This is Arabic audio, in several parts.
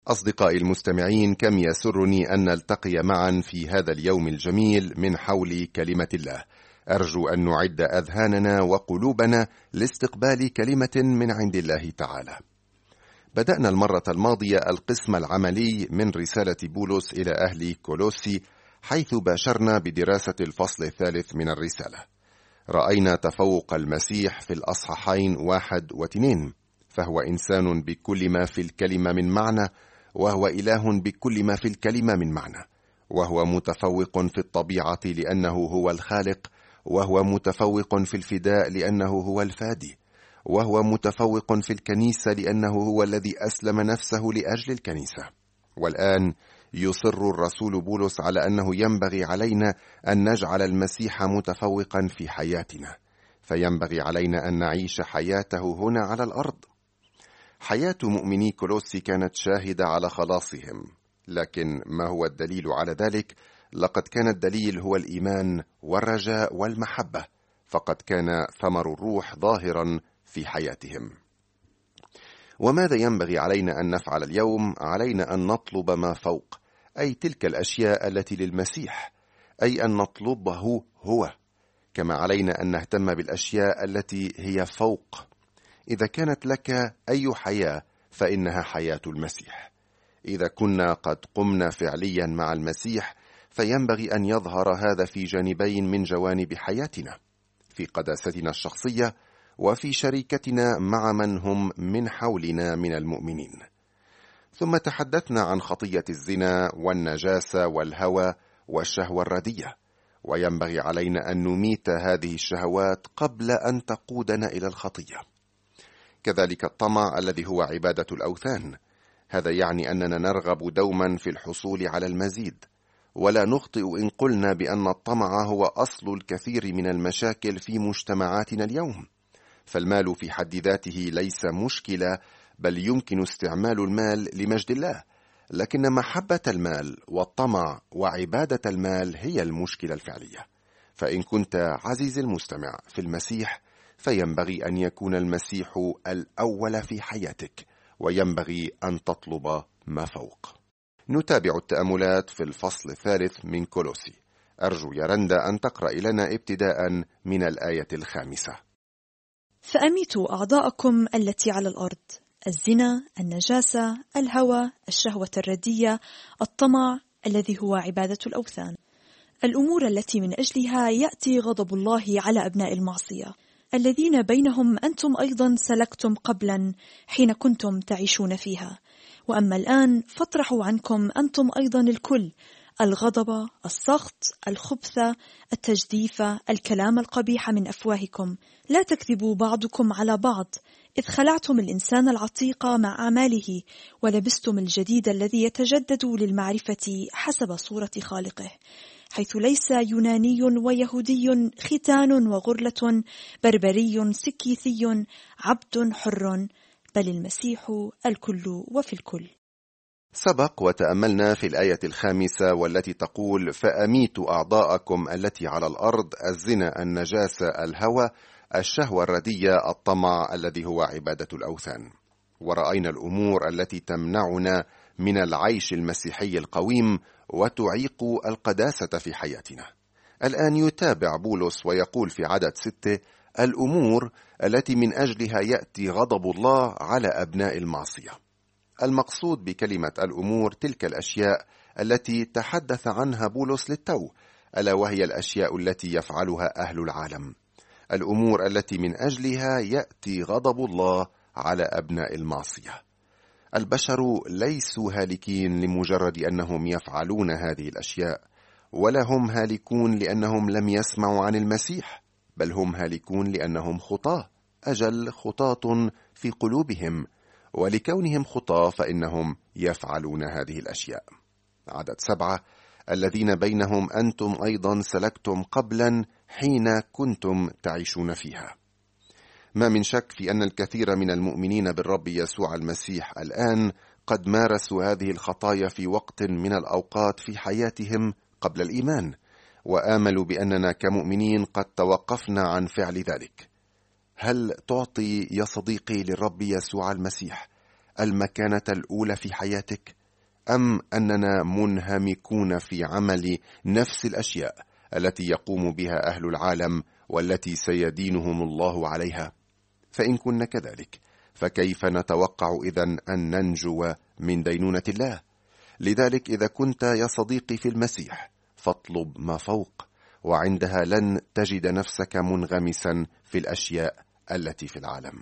أصدقائي المستمعين، كم يسرني أن نلتقي معا في هذا اليوم الجميل من حول كلمة الله. أرجو أن نعد أذهاننا وقلوبنا لاستقبال كلمة من عند الله تعالى. بدأنا المرة الماضية القسم العملي من رسالة بولس إلى أهل كولوسي، حيث باشرنا بدراسة الفصل الثالث من الرسالة. رأينا تفوق المسيح في الأصحاحين 1 و2، فهو إنسان بكل ما في الكلمة من معنى، وهو إله بكل ما في الكلمة من معنى، وهو متفوق في الطبيعة لأنه هو الخالق، وهو متفوق في الفداء لأنه هو الفادي، وهو متفوق في الكنيسة لأنه هو الذي أسلم نفسه لأجل الكنيسة. والآن يصر الرسول بولس على أنه ينبغي علينا أن نجعل المسيح متفوقا في حياتنا، فينبغي علينا أن نعيش حياته هنا على الأرض. حياة مؤمني كولوسي كانت شاهدة على خلاصهم، لكن ما هو الدليل على ذلك؟ لقد كان الدليل هو الإيمان والرجاء والمحبة، فقد كان ثمر الروح ظاهرا في حياتهم. وماذا ينبغي علينا أن نفعل اليوم؟ علينا أن نطلب ما فوق، أي تلك الأشياء التي للمسيح، أي أن نطلبه هو، كما علينا أن نهتم بالأشياء التي هي فوق. إذا كانت لك أي حياة فإنها حياة المسيح. إذا كنا قد قمنا فعليا مع المسيح، فينبغي أن يظهر هذا في جانبين من جوانب حياتنا، في قداستنا الشخصية وفي شركتنا مع من هم من حولنا من المؤمنين. ثم تحدثنا عن خطية الزنا والنجاسة والهوى والشهوة الردية، وينبغي علينا أن نميت هذه الشهوات قبل أن تقودنا إلى الخطية. كذلك الطمع الذي هو عبادة الأوثان، هذا يعني أننا نرغب دوما في الحصول على المزيد، ولا نخطئ إن قلنا بأن الطمع هو أصل الكثير من المشاكل في مجتمعاتنا اليوم. فالمال في حد ذاته ليس مشكلة، بل يمكن استعمال المال لمجد الله، لكن محبة المال والطمع وعبادة المال هي المشكلة الفعلية. فإن كنت عزيزي المستمع في المسيح، فينبغي أن يكون المسيح الأول في حياتك، وينبغي أن تطلب ما فوق. نتابع التأملات في الفصل الثالث من كولوسي. أرجو يا رندا أن تقرأ لنا ابتداء من الآية 5. فأميتوا أعضاءكم التي على الأرض: الزنا، النجاسة، الهوى، الشهوة الردية، الطمع الذي هو عبادة الأوثان، الأمور التي من أجلها يأتي غضب الله على أبناء المعصية، الذين بينهم أنتم أيضا سلكتم قبلا حين كنتم تعيشون فيها. وأما الآن فاطرحوا عنكم أنتم أيضا الكل: الغضب، السخط، الخبث، التجديف، الكلام القبيح من أفواهكم. لا تكذبوا بعضكم على بعض، إذ خلعتم الإنسان العتيق مع أعماله، ولبستم الجديد الذي يتجدد للمعرفة حسب صورة خالقه، حيث ليس يوناني ويهودي، ختان وغرلة، بربري سكيثي، عبد حر، بل المسيح الكل وفي الكل. سبق وتأملنا في الآية 5 والتي تقول: فأميتوا أعضاءكم التي على الأرض، الزنا، النجاسة، الهوى، الشهوة الردية، الطمع الذي هو عبادة الأوثان. ورأينا الأمور التي تمنعنا من العيش المسيحي القويم وتعيق القداسة في حياتنا. الآن يتابع بولس ويقول في عدد 6: الأمور التي من أجلها يأتي غضب الله على أبناء المعصية. المقصود بكلمة الأمور تلك الأشياء التي تحدث عنها بولس للتو، ألا وهي الأشياء التي يفعلها أهل العالم، الأمور التي من أجلها يأتي غضب الله على أبناء المعصية. البشر ليسوا هالكين لمجرد أنهم يفعلون هذه الأشياء، ولا هم هالكون لأنهم لم يسمعوا عن المسيح، بل هم هالكون لأنهم خطاة، أجل خطاة في قلوبهم، ولكونهم خطاة فإنهم يفعلون هذه الأشياء. عدد 7: الذين بينهم أنتم أيضا سلكتم قبلا حين كنتم تعيشون فيها. ما من شك في أن الكثير من المؤمنين بالرب يسوع المسيح الآن قد مارسوا هذه الخطايا في وقت من الأوقات في حياتهم قبل الإيمان، وآملوا بأننا كمؤمنين قد توقفنا عن فعل ذلك. هل تعطي يا صديقي للرب يسوع المسيح المكانة الأولى في حياتك؟ أم أننا منهمكون في عمل نفس الأشياء التي يقوم بها أهل العالم والتي سيدينهم الله عليها؟ فإن كنا كذلك، فكيف نتوقع إذن أن ننجو من دينونة الله؟ لذلك إذا كنت يا صديقي في المسيح فاطلب ما فوق، وعندها لن تجد نفسك منغمسا في الأشياء التي في العالم.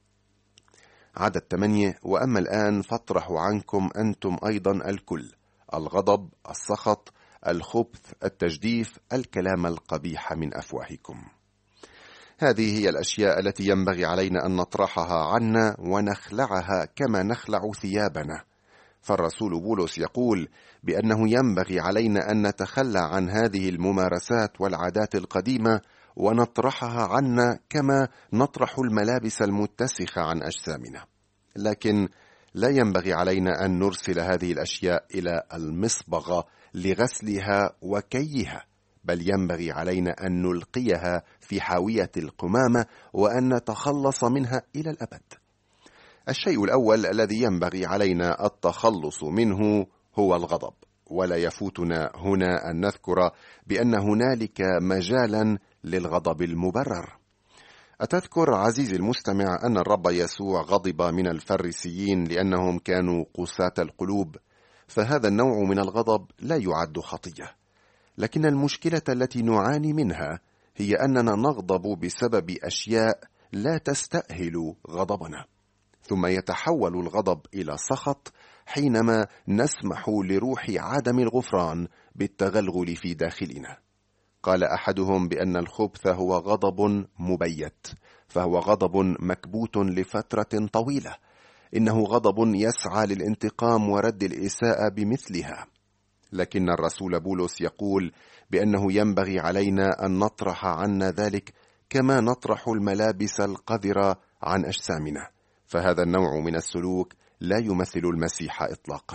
عدد 8: وأما الآن فاطرحوا عنكم أنتم أيضا الكل: الغضب، السخط، الخبث، التجديف، الكلام القبيح من أفواهكم. هذه هي الأشياء التي ينبغي علينا أن نطرحها عنا ونخلعها كما نخلع ثيابنا. فالرسول بولس يقول بأنه ينبغي علينا أن نتخلى عن هذه الممارسات والعادات القديمة ونطرحها عنا كما نطرح الملابس المتسخة عن أجسامنا. لكن لا ينبغي علينا أن نرسل هذه الأشياء إلى المصبغة لغسلها وكيها، بل ينبغي علينا أن نلقيها في حاوية القمامة وأن نتخلص منها إلى الأبد. الشيء الأول الذي ينبغي علينا التخلص منه هو الغضب، ولا يفوتنا هنا أن نذكر بأن هنالك مجالا للغضب المبرر. أتذكر عزيزي المستمع أن الرب يسوع غضب من الفريسيين لأنهم كانوا قساة القلوب، فهذا النوع من الغضب لا يعد خطية، لكن المشكلة التي نعاني منها هي أننا نغضب بسبب أشياء لا تستأهل غضبنا، ثم يتحول الغضب إلى سخط حينما نسمح لروح عدم الغفران بالتغلغل في داخلنا. قال أحدهم بأن الخبث هو غضب مبيت، فهو غضب مكبوت لفترة طويلة. إنه غضب يسعى للانتقام ورد الإساءة بمثلها. لكن الرسول بولس يقول بأنه ينبغي علينا أن نطرح عنا ذلك كما نطرح الملابس القذرة عن أجسامنا، فهذا النوع من السلوك لا يمثل المسيح إطلاقا.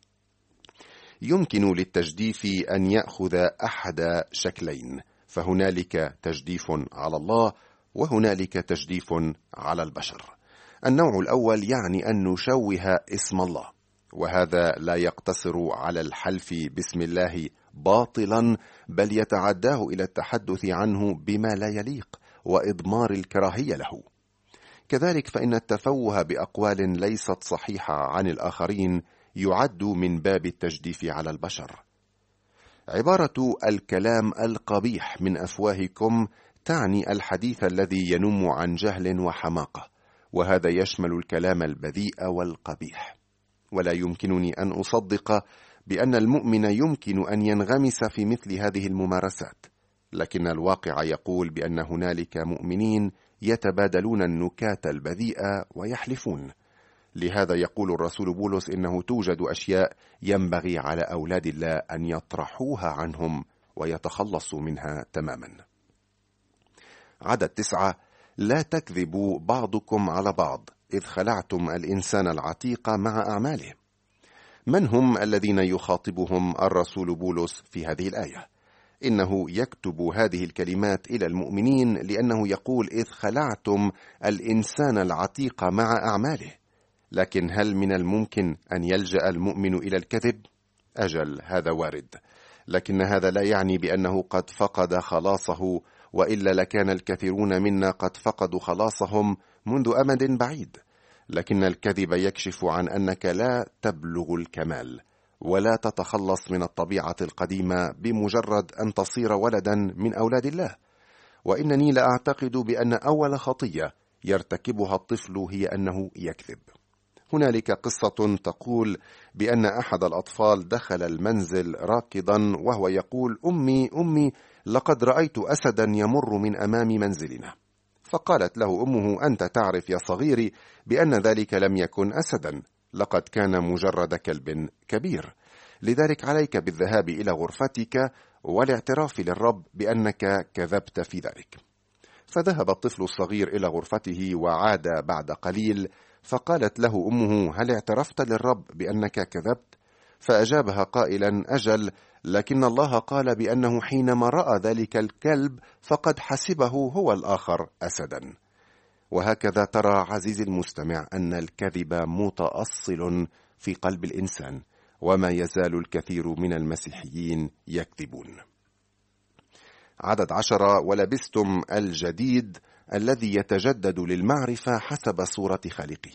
يمكن للتجديف أن يأخذ أحد شكلين، فهنالك تجديف على الله وهنالك تجديف على البشر. النوع الأول يعني أن نشوه اسم الله، وهذا لا يقتصر على الحلف باسم الله باطلا، بل يتعداه إلى التحدث عنه بما لا يليق وإضمار الكراهية له. كذلك فإن التفوه بأقوال ليست صحيحة عن الآخرين يعد من باب التجديف على البشر. عبارة الكلام القبيح من أفواهكم تعني الحديث الذي ينم عن جهل وحماقة، وهذا يشمل الكلام البذيء والقبيح. ولا يمكنني أن أصدق بأن المؤمن يمكن أن ينغمس في مثل هذه الممارسات، لكن الواقع يقول بأن هنالك مؤمنين يتبادلون النكات البذيئة ويحلفون. لهذا يقول الرسول بولس إنه توجد أشياء ينبغي على أولاد الله أن يطرحوها عنهم ويتخلصوا منها تماما. عدد 9: لا تكذبوا بعضكم على بعض إذ خلعتم الإنسان العتيق مع أعماله. من هم الذين يخاطبهم الرسول بولس في هذه الآية؟ إنه يكتب هذه الكلمات إلى المؤمنين لأنه يقول إذ خلعتم الإنسان العتيق مع أعماله. لكن هل من الممكن أن يلجأ المؤمن إلى الكذب؟ أجل، هذا وارد، لكن هذا لا يعني بأنه قد فقد خلاصه، وإلا لكان الكثيرون منا قد فقدوا خلاصهم منذ أمد بعيد. لكن الكذب يكشف عن أنك لا تبلغ الكمال ولا تتخلص من الطبيعة القديمة بمجرد أن تصير ولدا من أولاد الله. وإنني لا أعتقد بأن أول خطية يرتكبها الطفل هي أنه يكذب. هنالك قصة تقول بأن أحد الأطفال دخل المنزل راكضا وهو يقول أمي أمي لقد رأيت أسدا يمر من أمام منزلنا. فقالت له أمه أنت تعرف يا صغيري بأن ذلك لم يكن أسدا، لقد كان مجرد كلب كبير، لذلك عليك بالذهاب إلى غرفتك والاعتراف للرب بأنك كذبت في ذلك. فذهب الطفل الصغير إلى غرفته وعاد بعد قليل، فقالت له أمه هل اعترفت للرب بأنك كذبت؟ فأجابها قائلا أجل، لكن الله قال بأنه حينما رأى ذلك الكلب فقد حسبه هو الآخر أسدا. وهكذا ترى عزيزي المستمع أن الكذب متأصل في قلب الإنسان، وما يزال الكثير من المسيحيين يكذبون. عدد 10: ولبستم الجديد الذي يتجدد للمعرفة حسب صورة خالقه.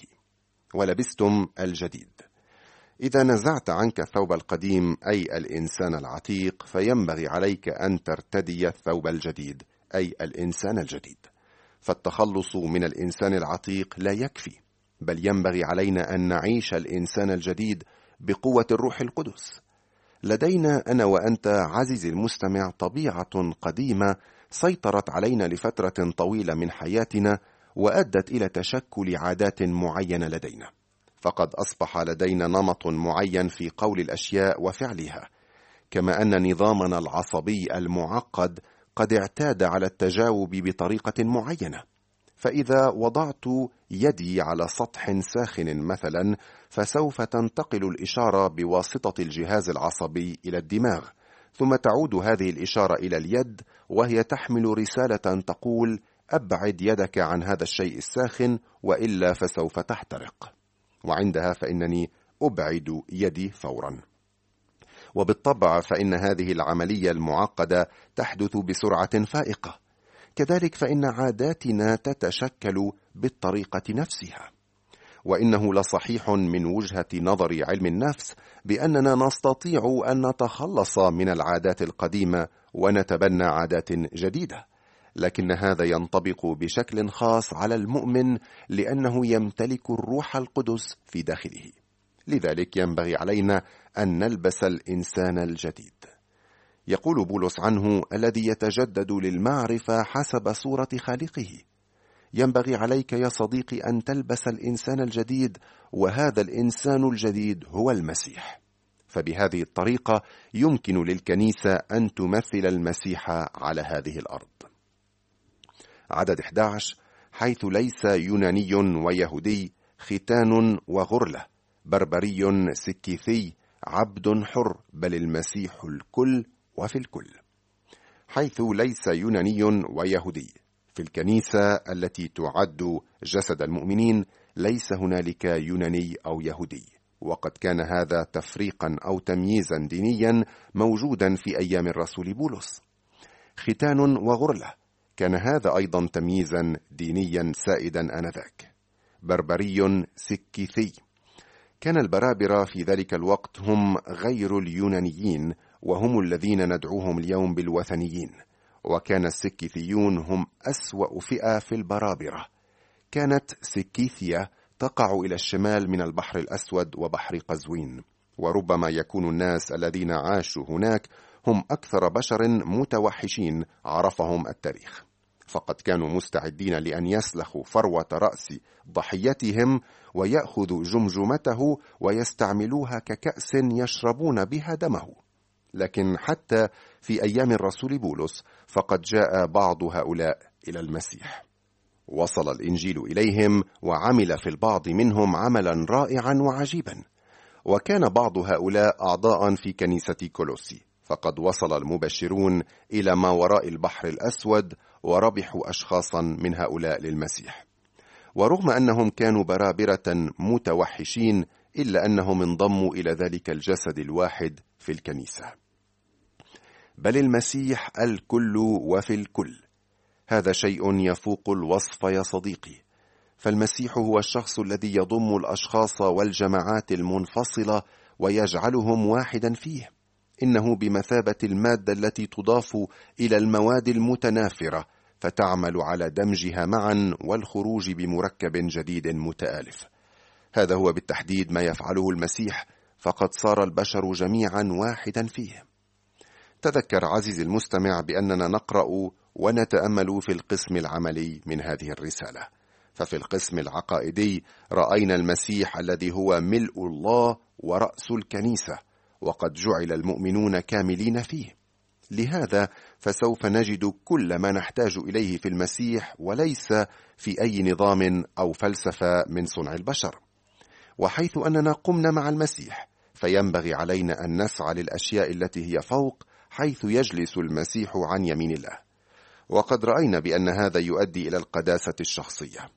ولبستم الجديد. إذا نزعت عنك الثوب القديم أي الإنسان العتيق، فينبغي عليك أن ترتدي الثوب الجديد أي الإنسان الجديد. فالتخلص من الإنسان العتيق لا يكفي، بل ينبغي علينا أن نعيش الإنسان الجديد بقوة الروح القدس. لدينا أنا وأنت عزيزي المستمع طبيعة قديمة سيطرت علينا لفترة طويلة من حياتنا، وأدت إلى تشكل عادات معينة لدينا. فقد أصبح لدينا نمط معين في قول الأشياء وفعلها، كما أن نظامنا العصبي المعقد قد اعتاد على التجاوب بطريقة معينة. فإذا وضعت يدي على سطح ساخن مثلا، فسوف تنتقل الإشارة بواسطة الجهاز العصبي إلى الدماغ، ثم تعود هذه الإشارة إلى اليد، وهي تحمل رسالة تقول: أبعد يدك عن هذا الشيء الساخن وإلا فسوف تحترق. وعندها فإنني أبعد يدي فورا. وبالطبع فإن هذه العملية المعقدة تحدث بسرعة فائقة. كذلك فإن عاداتنا تتشكل بالطريقة نفسها. وإنه لصحيح من وجهة نظر علم النفس بأننا نستطيع أن نتخلص من العادات القديمة ونتبنى عادات جديدة، لكن هذا ينطبق بشكل خاص على المؤمن لأنه يمتلك الروح القدس في داخله. لذلك ينبغي علينا أن نلبس الإنسان الجديد. يقول بولس عنه: الذي يتجدد للمعرفة حسب صورة خالقه. ينبغي عليك يا صديقي أن تلبس الإنسان الجديد، وهذا الإنسان الجديد هو المسيح. فبهذه الطريقة يمكن للكنيسة أن تمثل المسيح على هذه الأرض. عدد 11: حيث ليس يوناني ويهودي، ختان وغرلة، بربري سكيثي، عبد حر، بل المسيح الكل وفي الكل. حيث ليس يوناني ويهودي. في الكنيسة التي تعد جسد المؤمنين ليس هنالك يوناني أو يهودي، وقد كان هذا تفريقا أو تمييزا دينيا موجودا في أيام الرسول بولس. ختان وغرلة كان هذا أيضا تمييزا دينيا سائدا آنذاك. بربري سكيثي. كان البرابرة في ذلك الوقت هم غير اليونانيين، وهم الذين ندعوهم اليوم بالوثنيين. وكان السكيثيون هم أسوأ فئة في البرابرة. كانت سكيثيا تقع إلى الشمال من البحر الأسود وبحر قزوين، وربما يكون الناس الذين عاشوا هناك هم أكثر بشر متوحشين عرفهم التاريخ، فقد كانوا مستعدين لأن يسلخوا فروة رأس ضحيتهم ويأخذوا جمجمته ويستعملوها ككأس يشربون بها دمه. لكن حتى في أيام الرسول بولس فقد جاء بعض هؤلاء إلى المسيح. وصل الإنجيل إليهم وعمل في البعض منهم عملا رائعا وعجيبا. وكان بعض هؤلاء أعضاء في كنيسة كولوسي، فقد وصل المبشرون إلى ما وراء البحر الأسود وربحوا أشخاصا من هؤلاء للمسيح. ورغم أنهم كانوا برابرة متوحشين إلا أنهم انضموا إلى ذلك الجسد الواحد في الكنيسة. بل المسيح الكل وفي الكل. هذا شيء يفوق الوصف يا صديقي. فالمسيح هو الشخص الذي يضم الأشخاص والجماعات المنفصلة ويجعلهم واحدا فيه. إنه بمثابة المادة التي تضاف إلى المواد المتنافرة فتعمل على دمجها معا والخروج بمركب جديد متآلف. هذا هو بالتحديد ما يفعله المسيح، فقد صار البشر جميعا واحدا فيه. تذكر عزيزي المستمع بأننا نقرأ ونتأمل في القسم العملي من هذه الرسالة. ففي القسم العقائدي رأينا المسيح الذي هو ملء الله ورأس الكنيسة، وقد جعل المؤمنون كاملين فيه. لهذا فسوف نجد كل ما نحتاج إليه في المسيح، وليس في أي نظام أو فلسفة من صنع البشر. وحيث أننا قمنا مع المسيح فينبغي علينا أن نسعى للأشياء التي هي فوق، حيث يجلس المسيح عن يمين الله. وقد رأينا بأن هذا يؤدي إلى القداسة الشخصية.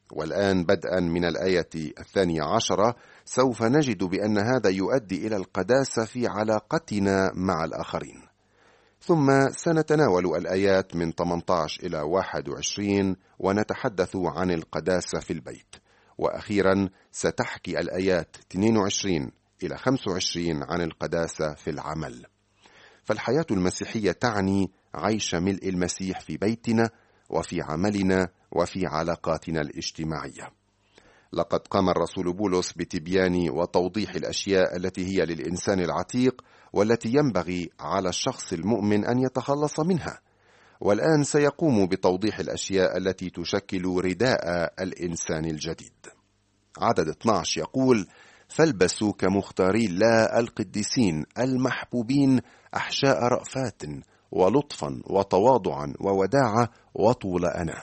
والآن بدءا من الآية 12 سوف نجد بأن هذا يؤدي إلى القداسة في علاقتنا مع الآخرين. ثم سنتناول الآيات من 18 إلى 21 ونتحدث عن القداسة في البيت، وأخيرا ستحكي الآيات 22 إلى 25 عن القداسة في العمل. فالحياة المسيحية تعني عيش ملء المسيح في بيتنا وفي عملنا وفي علاقاتنا الاجتماعية. لقد قام الرسول بولس بتبيان وتوضيح الأشياء التي هي للإنسان العتيق والتي ينبغي على الشخص المؤمن أن يتخلص منها، والآن سيقوم بتوضيح الأشياء التي تشكل رداء الإنسان الجديد. عدد 12 يقول: فالبسوا كمختاري الله القديسين المحبوبين أحشاء رأفات ولطفا وتواضعا ووداعة وطول أنا.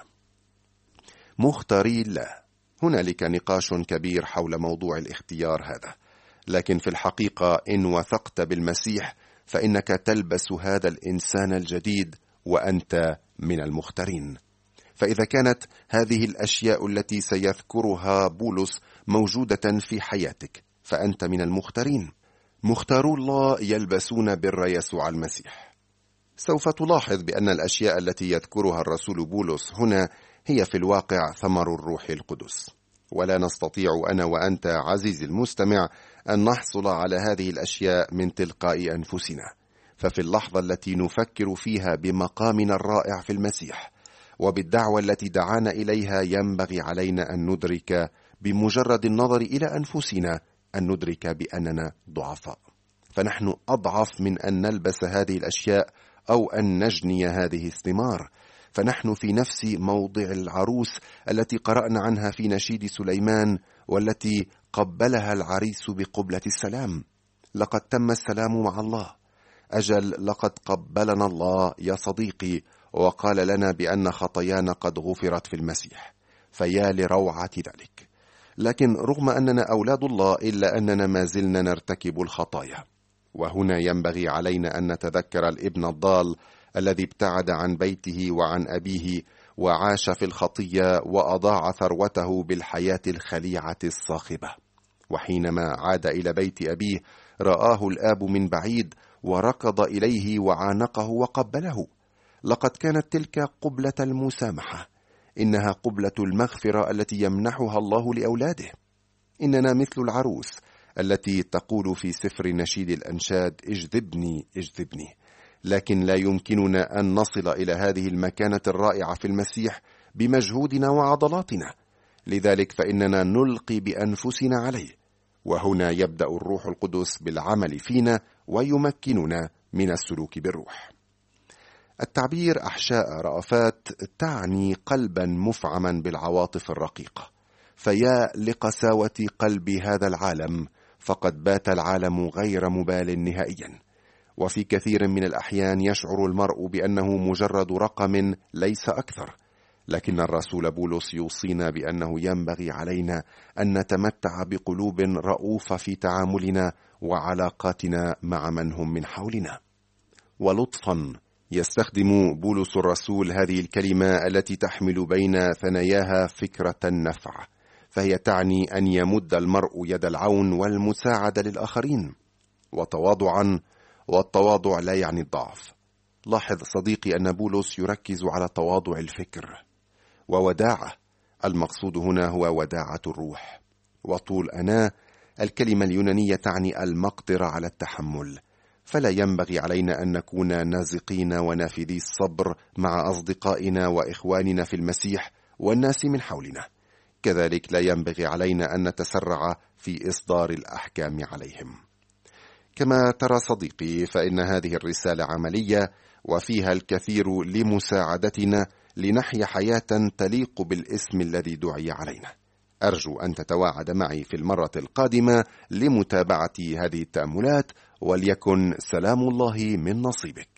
مختاري الله، هنالك نقاش كبير حول موضوع الاختيار هذا، لكن في الحقيقة إن وثقت بالمسيح فإنك تلبس هذا الإنسان الجديد وأنت من المختارين. فإذا كانت هذه الأشياء التي سيذكرها بولس موجودة في حياتك فأنت من المختارين. مختارو الله يلبسون بر يسوع المسيح. سوف تلاحظ بأن الأشياء التي يذكرها الرسول بولس هنا هي في الواقع ثمر الروح القدس، ولا نستطيع أنا وأنت عزيزي المستمع أن نحصل على هذه الأشياء من تلقاء أنفسنا. ففي اللحظة التي نفكر فيها بمقامنا الرائع في المسيح وبالدعوة التي دعانا إليها ينبغي علينا أن ندرك بمجرد النظر إلى أنفسنا أن ندرك بأننا ضعفاء، فنحن أضعف من أن نلبس هذه الأشياء أو أن نجني هذه الثمار. فنحن في نفس موضع العروس التي قرأنا عنها في نشيد سليمان والتي قبلها العريس بقبلة السلام. لقد تم السلام مع الله. أجل لقد قبلنا الله يا صديقي وقال لنا بأن خطايانا قد غفرت في المسيح، فيا لروعة ذلك. لكن رغم أننا أولاد الله إلا أننا ما زلنا نرتكب الخطايا. وهنا ينبغي علينا أن نتذكر الابن الضال الذي ابتعد عن بيته وعن أبيه وعاش في الخطية وأضاع ثروته بالحياة الخليعة الصاخبة. وحينما عاد إلى بيت أبيه رآه الآب من بعيد وركض إليه وعانقه وقبله. لقد كانت تلك قبلة المسامحة، إنها قبلة المغفرة التي يمنحها الله لأولاده. إننا مثل العروس التي تقول في سفر نشيد الأنشاد: اجذبني اجذبني. لكن لا يمكننا أن نصل إلى هذه المكانة الرائعة في المسيح بمجهودنا وعضلاتنا، لذلك فإننا نلقي بأنفسنا عليه، وهنا يبدأ الروح القدس بالعمل فينا ويمكننا من السلوك بالروح. التعبير أحشاء رأفات تعني قلبا مفعما بالعواطف الرقيقة، فيا لقساوة قلب هذا العالم، فقد بات العالم غير مبال نهائيا. وفي كثير من الأحيان يشعر المرء بأنه مجرد رقم ليس أكثر، لكن الرسول بولس يوصينا بأنه ينبغي علينا أن نتمتع بقلوب رؤوفة في تعاملنا وعلاقاتنا مع من هم من حولنا. ولطفا يستخدم بولس الرسول هذه الكلمة التي تحمل بين ثناياها فكرة النفع، فهي تعني أن يمد المرء يد العون والمساعدة للآخرين. وتواضعا، والتواضع لا يعني الضعف. لاحظ صديقي أن بولس يركز على تواضع الفكر. ووداعة، المقصود هنا هو وداعة الروح. وطول أنا، الكلمة اليونانية تعني المقدرة على التحمل، فلا ينبغي علينا أن نكون نازقين ونافذي الصبر مع أصدقائنا وإخواننا في المسيح والناس من حولنا. كذلك لا ينبغي علينا أن نتسرع في إصدار الأحكام عليهم. كما ترى صديقي، فإن هذه الرسالة عملية وفيها الكثير لمساعدتنا لنحيا حياة تليق بالاسم الذي دعي علينا. أرجو أن تتواعد معي في المرة القادمة لمتابعة هذه التأملات، وليكن سلام الله من نصيبك.